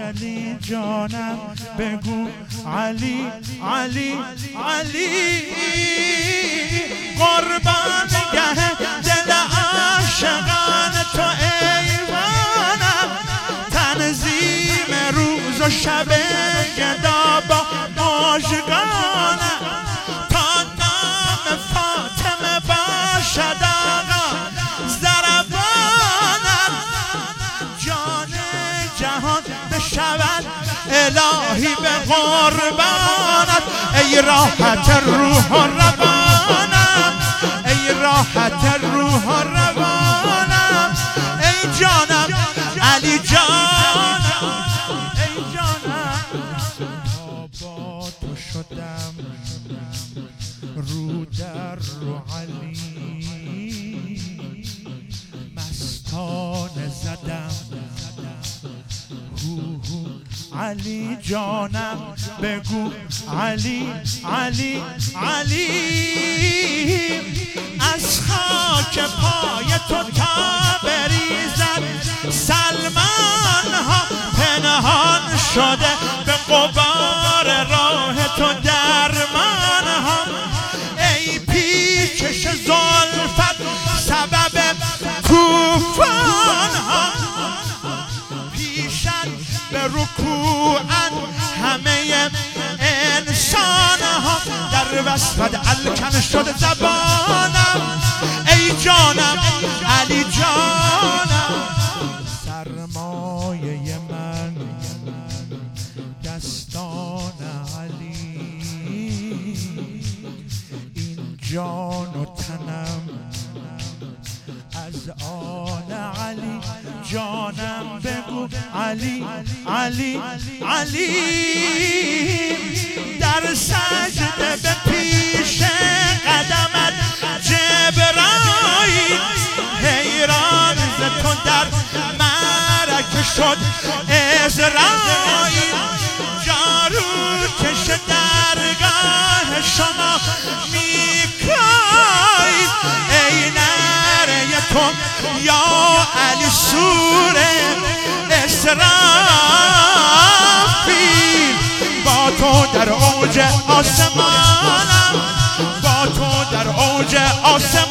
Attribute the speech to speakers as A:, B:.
A: علی جانم بگو علی علی علی قربان گه دل عاشقان تو ایوانم تنظیم روز و شب گدا با مژگانم تا نام فاطمه باشد آقا ضربانم جان جهان بشود الهی به قربانت ای راحت روح و روانم ای راحت روح و روانم ای جانم علی جانم ای جانم با تو شدم رو در رو علی مستانه زدم علی جانم بگو علی علی علی از خاک پای تو تا بریزد سلمان ها پنهان شده به غبار راه تو درمان ها ای پیچش زلفت سبب طوفان ها پیشن به رکوعن همه انسان ها در وصفت الکن شد زبانم ای جانم علی جانم سرمایه من دستان علی این جان و تنم از آن علی جانم بگو علی علی علی در سجده به پیش قدمت جبرائیل حیران ز تو در معرکه شد عزرائیل جارو کش درگاه شما میکائیل ای نره تو یا علی سوره اسرافیل با تو در اوج آسمانم با تو در اوج آسمانم